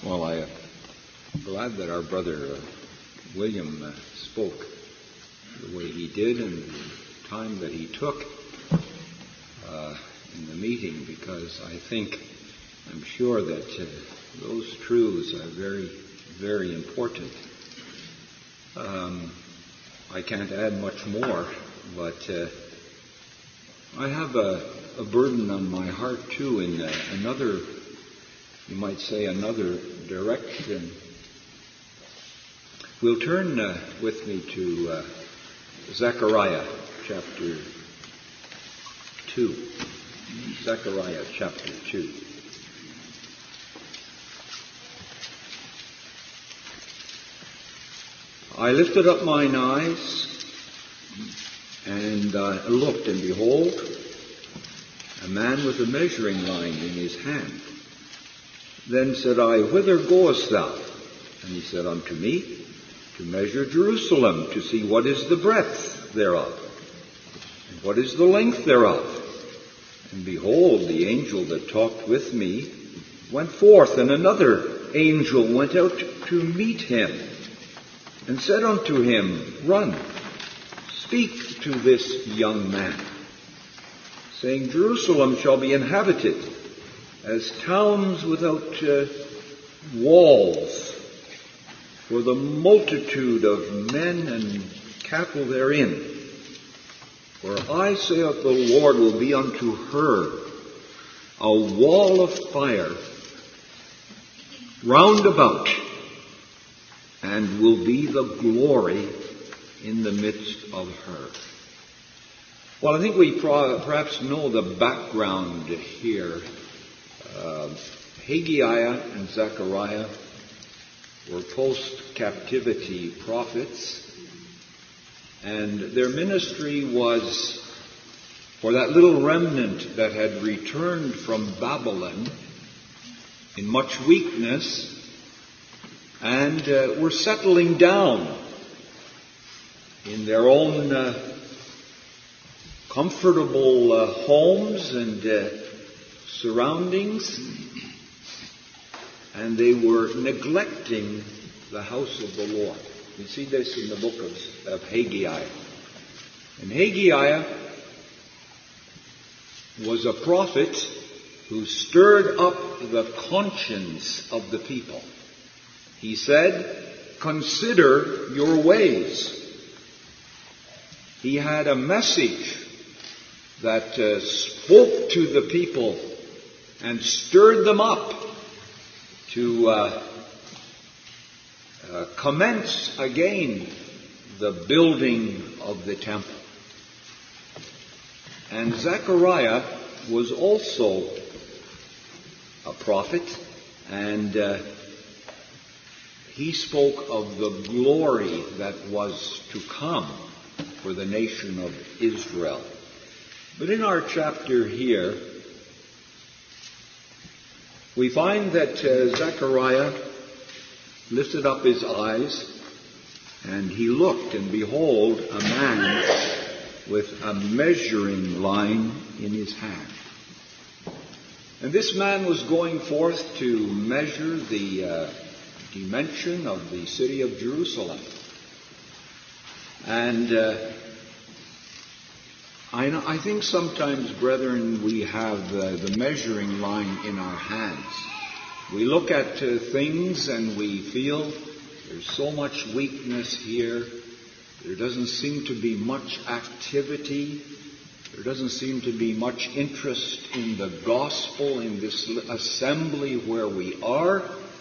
Well, I'm glad that our brother William spoke the way he did and the time that he took in the meeting, because I'm sure that those truths are very, very important. I can't add much more, but I have a burden on my heart too in another, you might say, another direction. We'll turn with me to Zechariah chapter 2. Zechariah chapter 2. I lifted up mine eyes and looked, and behold, a man with a measuring line in his hand. Then said I, Whither goest thou? And he said unto me, To measure Jerusalem, to see what is the breadth thereof, and what is the length thereof. And behold, the angel that talked with me went forth, and another angel went out to meet him, and said unto him, Run, speak to this young man, saying, Jerusalem shall be inhabited as towns without walls, for the multitude of men and cattle therein. For I, saith the Lord, will be unto her a wall of fire round about, and will be the glory in the midst of her. Well, I think we perhaps know the background here. Haggai and Zechariah were post-captivity prophets, and their ministry was for that little remnant that had returned from Babylon in much weakness and were settling down in their own comfortable homes and surroundings, and they were neglecting the house of the Lord. We see this in the book of Haggai. And Haggai was a prophet who stirred up the conscience of the people. He said, Consider your ways. He had a message that spoke to the people and stirred them up to commence again the building of the temple. And Zechariah was also a prophet, and he spoke of the glory that was to come for the nation of Israel. But in our chapter here, we find that Zechariah lifted up his eyes, and he looked, and behold, a man with a measuring line in his hand. And this man was going forth to measure the dimension of the city of Jerusalem. And I think sometimes, brethren, we have the measuring line in our hands. We look at things and we feel there's so much weakness here. There doesn't seem to be much activity. There doesn't seem to be much interest in the gospel in this assembly where we are.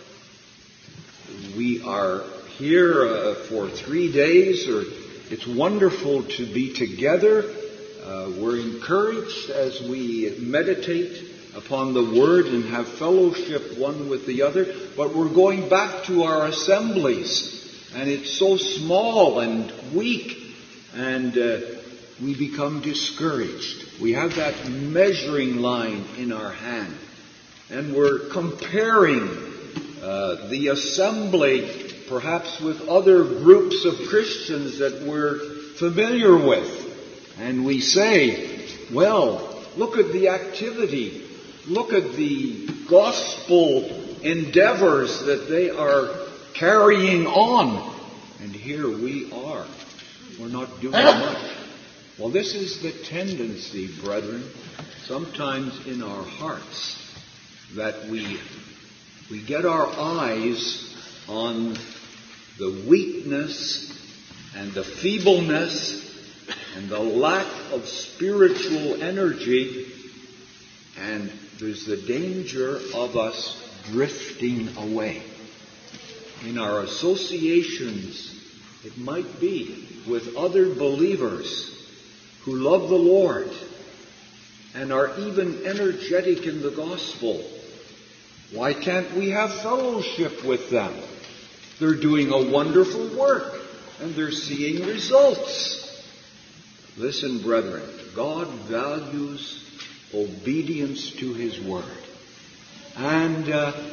We are here for 3 days, or it's wonderful to be together. We're encouraged as we meditate upon the Word and have fellowship one with the other, but we're going back to our assemblies, and it's so small and weak, and we become discouraged. We have that measuring line in our hand, and we're comparing the assembly perhaps with other groups of Christians that we're familiar with. And we say, well, look at the activity. Look at the gospel endeavors that they are carrying on. And here we are. We're not doing much. Well, this is the tendency, brethren, sometimes in our hearts, that we get our eyes on the weakness and the feebleness and the lack of spiritual energy, and there's the danger of us drifting away. In our associations, it might be with other believers who love the Lord and are even energetic in the gospel. Why can't we have fellowship with them? They're doing a wonderful work and they're seeing results. Listen, brethren, God values obedience to His Word. And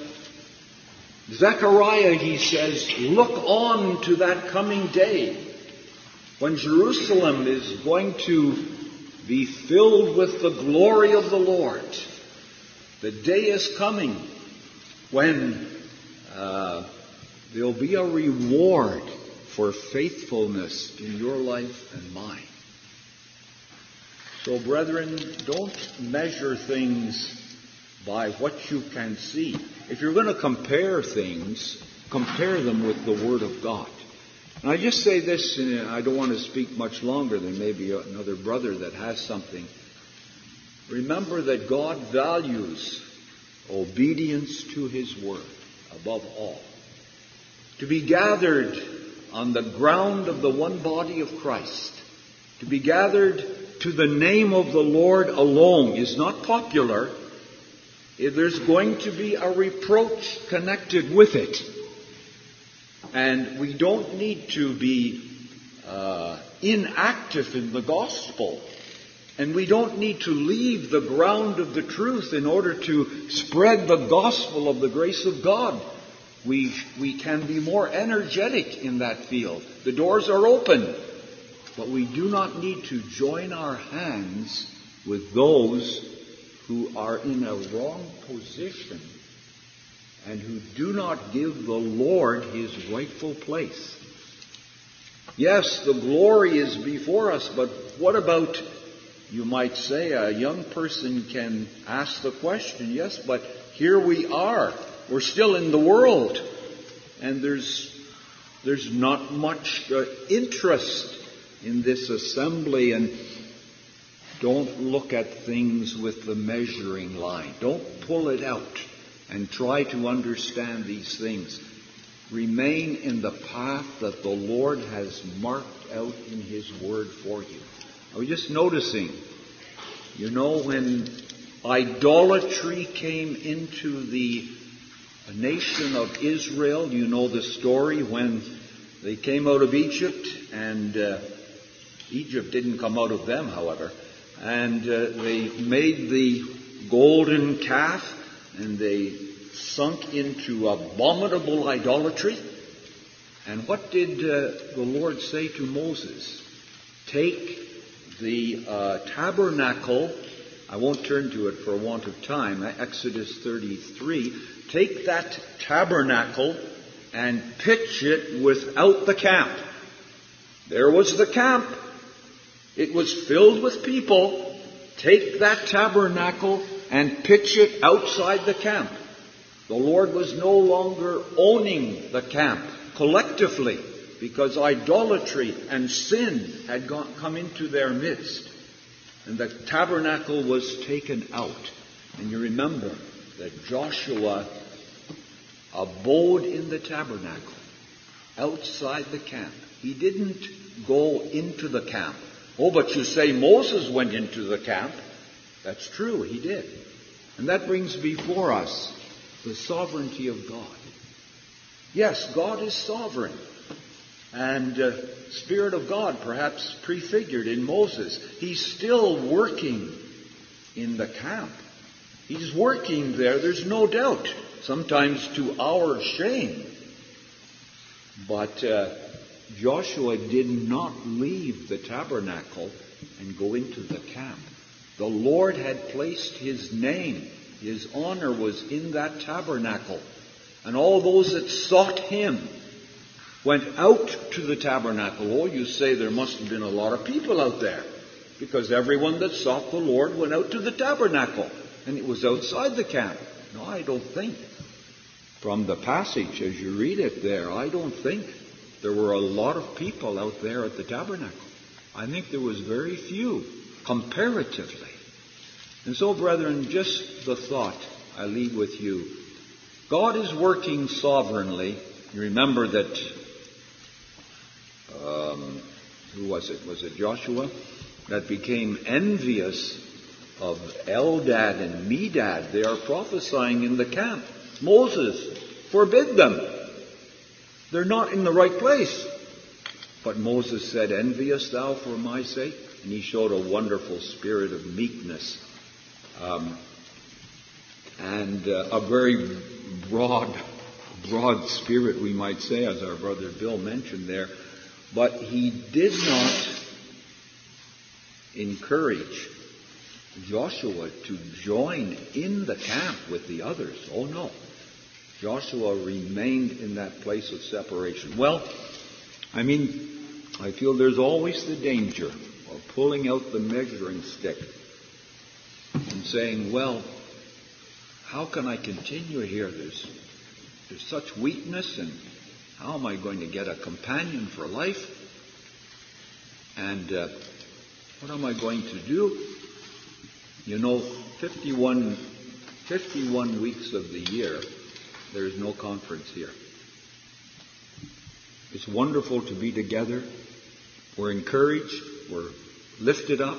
Zechariah, he says, look on to that coming day when Jerusalem is going to be filled with the glory of the Lord. The day is coming when there'll be a reward for faithfulness in your life and mine. So, brethren, don't measure things by what you can see. If you're going to compare things, compare them with the Word of God. And I just say this, and I don't want to speak much longer. There may be another brother that has something. Remember that God values obedience to His Word above all. To be gathered on the ground of the one body of Christ, to be gathered to the name of the Lord alone is not popular. There's going to be a reproach connected with it. And we don't need to be inactive in the gospel. And we don't need to leave the ground of the truth in order to spread the gospel of the grace of God. We can be more energetic in that field. The doors are open. But we do not need to join our hands with those who are in a wrong position and who do not give the Lord His rightful place. Yes, the glory is before us, but what about, you might say, a young person can ask the question, yes, but here we are. We're still in the world, and there's not much interest in this assembly, and don't look at things with the measuring line. Don't pull it out and try to understand these things. Remain in the path that the Lord has marked out in His Word for you. I was just noticing, when idolatry came into the nation of Israel, you know the story when they came out of Egypt, and Egypt didn't come out of them, however. And they made the golden calf, and they sunk into abominable idolatry. And what did the Lord say to Moses? Take the tabernacle. I won't turn to it for want of time. Exodus 33. Take that tabernacle and pitch it without the camp. There was the camp. It was filled with people. Take that tabernacle and pitch it outside the camp. The Lord was no longer owning the camp collectively because idolatry and sin had come into their midst. And the tabernacle was taken out. And you remember that Joshua abode in the tabernacle outside the camp. He didn't go into the camp. Oh, but you say Moses went into the camp. That's true, he did. And that brings before us the sovereignty of God. Yes, God is sovereign. And Spirit of God perhaps prefigured in Moses. He's still working in the camp. He's working there, there's no doubt. Sometimes to our shame. But Joshua did not leave the tabernacle and go into the camp. The Lord had placed His name. His honor was in that tabernacle. And all those that sought him went out to the tabernacle. Oh, you say there must have been a lot of people out there, because everyone that sought the Lord went out to the tabernacle, and it was outside the camp. No, I don't think. From the passage, as you read it there, I don't think there were a lot of people out there at the tabernacle. I think there was very few, comparatively. And so, brethren, just the thought I leave with you. God is working sovereignly. You remember that, who was it? Was it Joshua? That became envious of Eldad and Medad. They are prophesying in the camp. Moses, forbid them. They're not in the right place. But Moses said, envious thou for my sake? And he showed a wonderful spirit of meekness. And a very broad spirit, we might say, as our brother Bill mentioned there. But he did not encourage Joshua to join in the camp with the others. Oh no. Joshua remained in that place of separation. Well, I feel there's always the danger of pulling out the measuring stick and saying, well, how can I continue here? There's such weakness, and how am I going to get a companion for life? And what am I going to do? 51 weeks of the year, there is no conference here. It's wonderful to be together. We're encouraged. We're lifted up.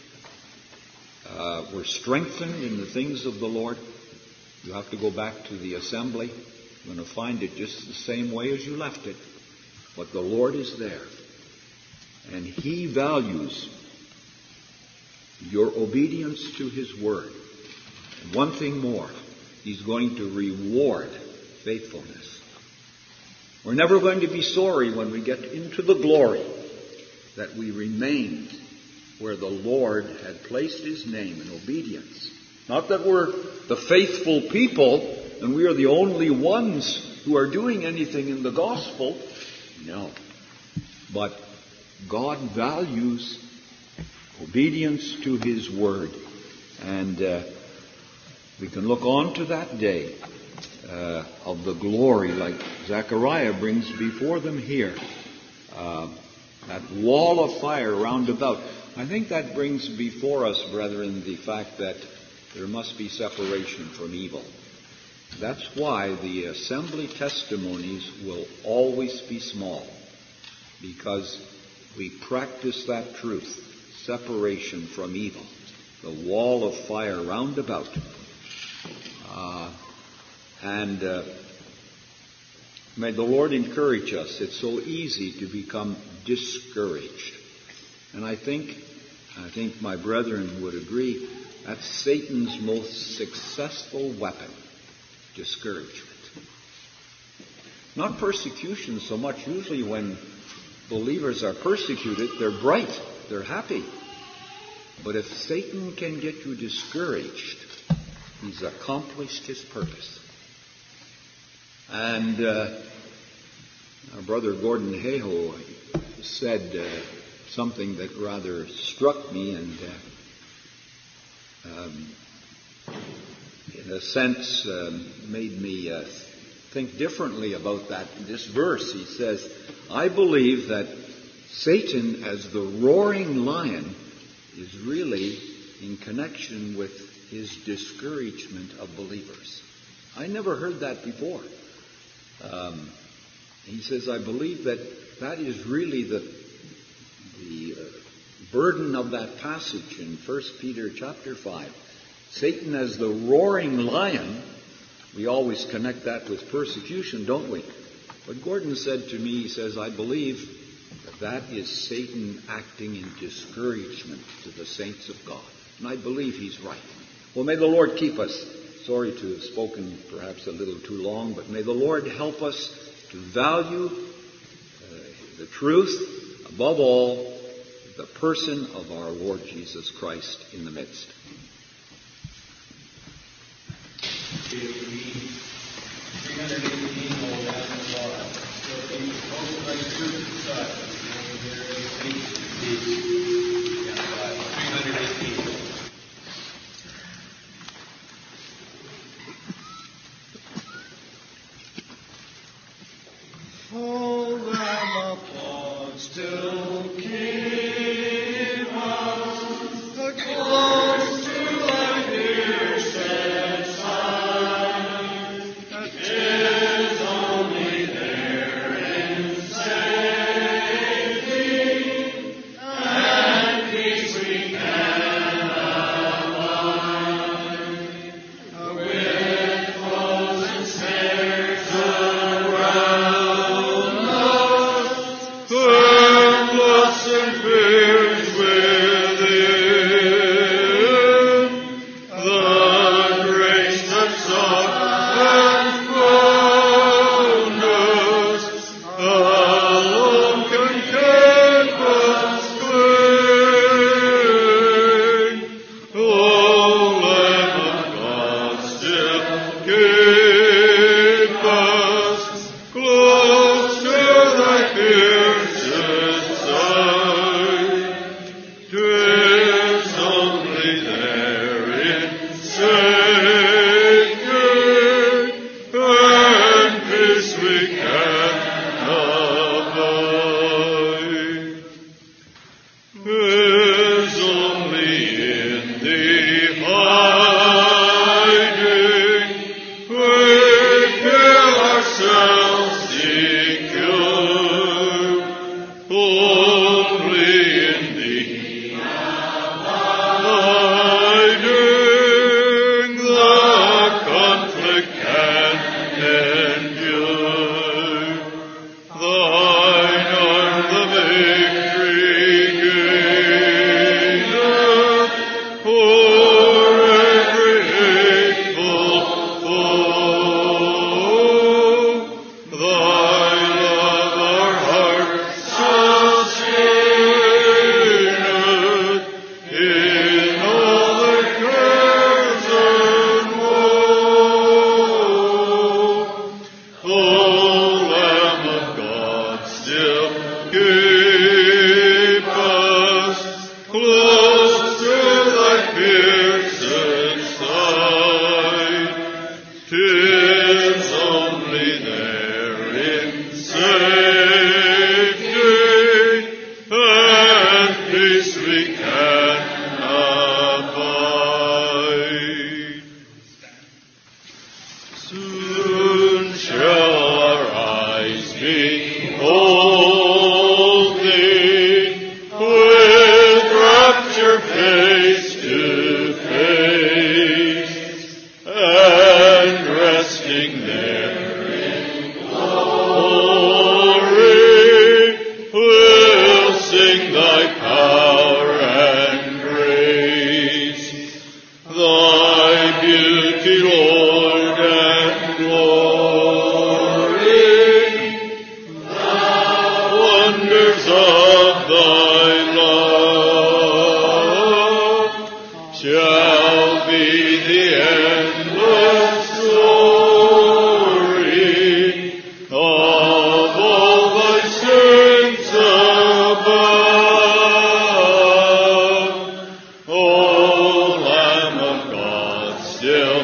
We're strengthened in the things of the Lord. You have to go back to the assembly. You're going to find it just the same way as you left it. But the Lord is there. And He values your obedience to His Word. And one thing more, He's going to reward faithfulness. We're never going to be sorry when we get into the glory that we remained where the Lord had placed His name in obedience. Not that we're the faithful people and we are the only ones who are doing anything in the gospel. No. But God values obedience to His Word. And we can look on to that day of the glory, like Zechariah brings before them here. That wall of fire round about. I think that brings before us, brethren, the fact that there must be separation from evil. That's why the assembly testimonies will always be small, because we practice that truth, separation from evil, the wall of fire round about. May the Lord encourage us. It's so easy to become discouraged. And I think my brethren would agree, that's Satan's most successful weapon, discouragement. Not persecution so much. Usually when believers are persecuted, they're bright, they're happy. But if Satan can get you discouraged, he's accomplished his purpose. And our brother Gordon Hayhoe said something that rather struck me and in a sense made me think differently about this verse. He says, I believe that Satan as the roaring lion is really in connection with his discouragement of believers. I never heard that before. He says, I believe that is really the burden of that passage in 1 Peter chapter 5. Satan as the roaring lion, we always connect that with persecution, don't we? But Gordon said to me, he says, I believe that is Satan acting in discouragement to the saints of God. And I believe he's right. Well, may the Lord keep us. Sorry to have spoken perhaps a little too long, but may the Lord help us to value the truth, above all, the person of our Lord Jesus Christ in the midst. Bring us 318 hold down the bar. So if you hold it like through the side, yeah, 318. Oh, Lamb of God, still keep us close to thy pierced side. That is only there in safety and peace we can abide. With foes and snares around us, firmness and fears within, the grace that sought and found us, alone can keep us clean. O Lamb of God, still keep us close to thy pierced side. 'Tis only there in safety and peace we can abide. 'Tis only in thee hiding we feel ourselves secure. Only in thee hiding the conflict can endure. Thine arm the victory gaineth o'er every hateful foe. Thy love our hearts sustaineth in all their cares and woe. O Lamb of God, still keep us close to thy pierced side. 'Tis only there in safety and peace we can abide. Soon shall our eyes behold thee with rapture face to face, and resting there in glory, we'll sing thy power and grace. Thy beauty, Lord, and glory, the wonders of thy love, shall be the endless story of all thy saints above. O Lamb of God, still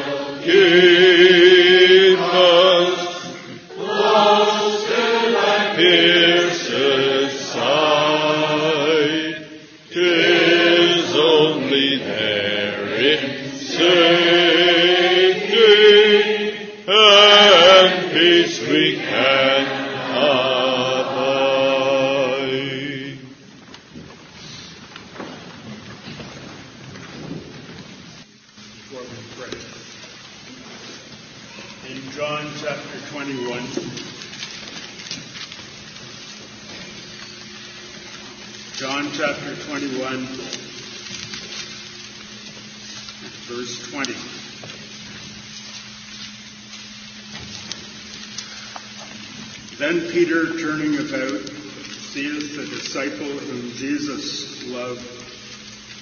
keep us close to thy pierced side. 'Tis only there in safety and peace we can abide. Before we pray. In John chapter 21, John chapter 21, verse 20. Then Peter, turning about, seeth the disciple whom Jesus loved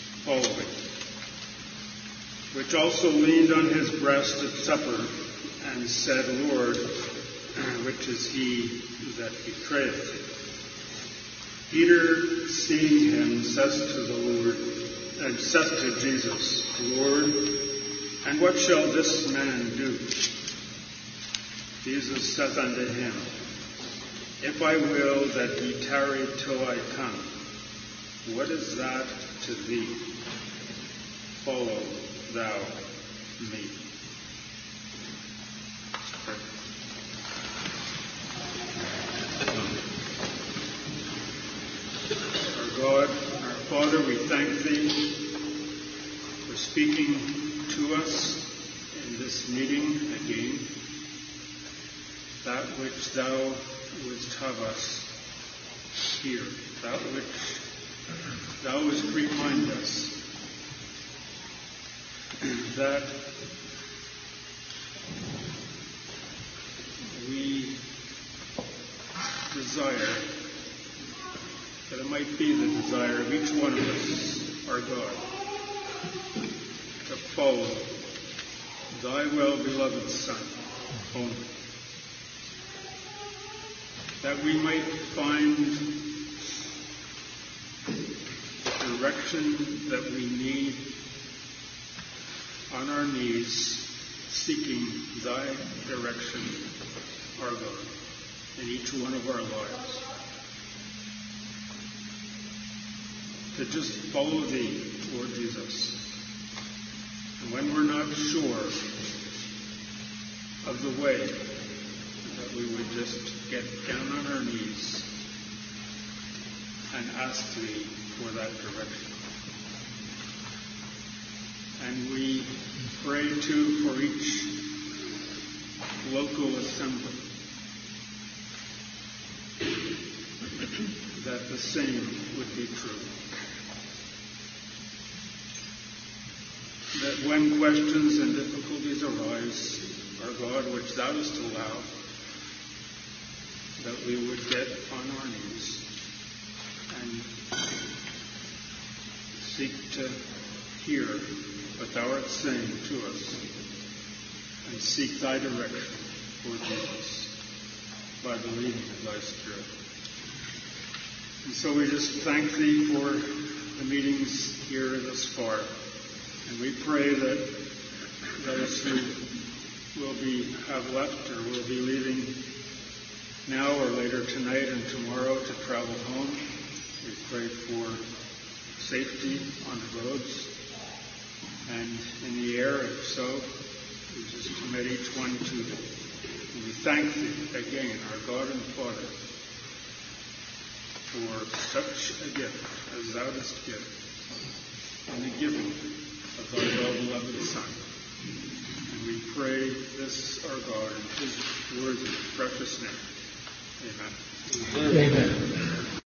following, which also leaned on his breast at supper, and said, Lord, which is he that betrayeth thee? Peter, seeing him, says to Jesus, Lord, and what shall this man do? Jesus saith unto him, If I will that he tarry till I come, what is that to thee? Follow thou me. Our God, our Father, we thank thee for speaking to us in this meeting again, that which thou wouldst have us hear, that which thou wouldst remind us, that we desire, that it might be the desire of each one of us, our God, to follow thy well-beloved Son only, that we might find the direction that we need on our knees, seeking thy direction, our God, in each one of our lives. To just follow thee, Lord Jesus. And when we're not sure of the way, that we would just get down on our knees and ask thee for that direction. And we pray too for each local assembly, that the same would be true. That when questions and difficulties arise, our God, which thou dost allow, that we would get on our knees and seek to hear what thou art saying to us and seek thy direction, Lord Jesus, by the leading of thy Spirit. And so we just thank thee for the meetings here thus far. And we pray that those who have left or will be leaving now or later tonight and tomorrow to travel home, we pray for safety on the roads and in the air, if so. We just commit each one to thee. And we thank thee again, our God and Father, for such a gift as thou dost give, and the giving of thy well-beloved Son. And we pray this, our God, in his worthy, precious name. Amen. Amen.